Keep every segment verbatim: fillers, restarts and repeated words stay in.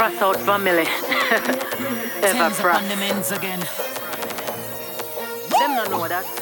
Frost out family. Ever frost. On the men's again. Them don't know that.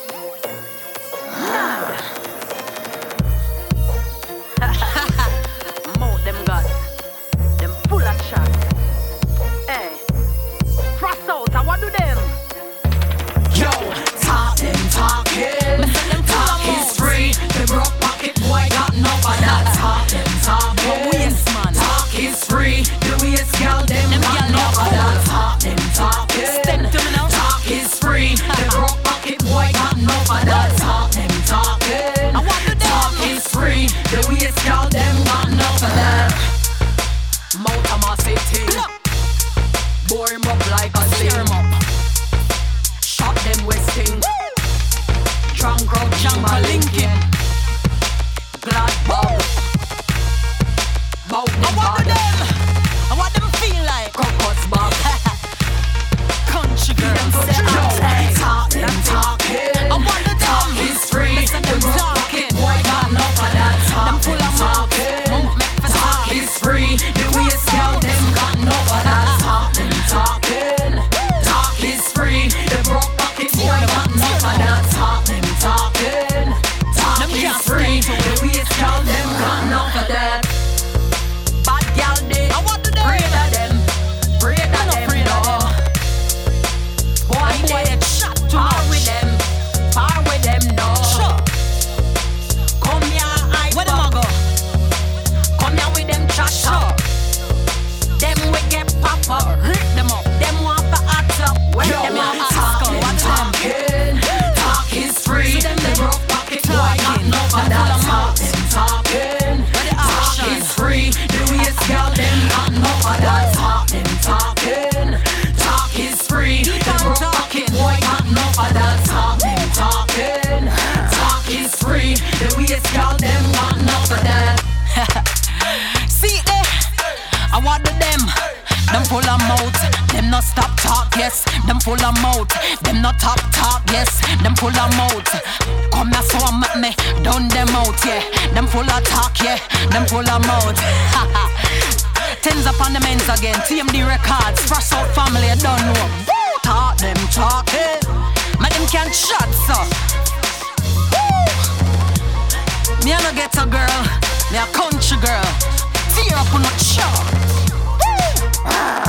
Mouth them gods. Them full of shot. Hey. Frost out, I what do them? Yo, talk them talking. Talk is free. The broke pocket boy got enough of that. Talk them talking. Talk is free. The waist girl them got enough of that. Talk them talking. Talk is free. The broke pocket boy got enough of that. Talk them talking. Talk is free. The waist girl them got enough of that. Mouth of my city. Bore him up like a serum up. Shot them wasting. Drunk crowd, Jungle Lincoln. Glad Bob. Bout them I want them. I want them feel like Crocus Bob. country girls. Yo, talk them talking. I want the Talk them. is free. Listen The them broke talking. pocket boy got enough of that. Them Talk full them of mouth. talking. Mouth make for Talk talk. is free. The waist girl them got enough of that. Talk them talking. Talk is free. The broke pocket boy got enough of that. Talk them talking. Talk Them is can't free. stand to The waist girl them got enough of that. Bad girl they I want the them. afraid of them. Afraid of I'm not them. afraid of no. them. Boy Them boy they get shot too par much. with them. Par with them no. Sure. Come here I Where them a go? Come here with them trash Sure. up. Them we get pop up. Rip them up. Them want to act up. When Yo, them man, want talk talk, them, them talking. Talk is free. So them Them they broke pocket boy got talking. enough of Them that. full of Talk mouth. them talking. Where the Talk action? is free. The waist girl them got enough of that. Talk them talking. Talk is free. Keep The on broke talking. pocket boy got enough of that. Talk them talking. Talk is free. The waist girl them got enough of that. See there, I want the them. Them full of mouth, them not stop talk, yes. Them full of mouth, them not top talk, yes. Them full of mouth. Come here so I'm at me, done them out, yeah. Them full of talk, yeah. Them full of mouth. Tens up on the men's again, T M D records, Frost out family, I don't know. Woo! Talk them talking, man them can't shut so. Woo! Me a no get a girl, me a country girl. Tear up on a shot. Woo!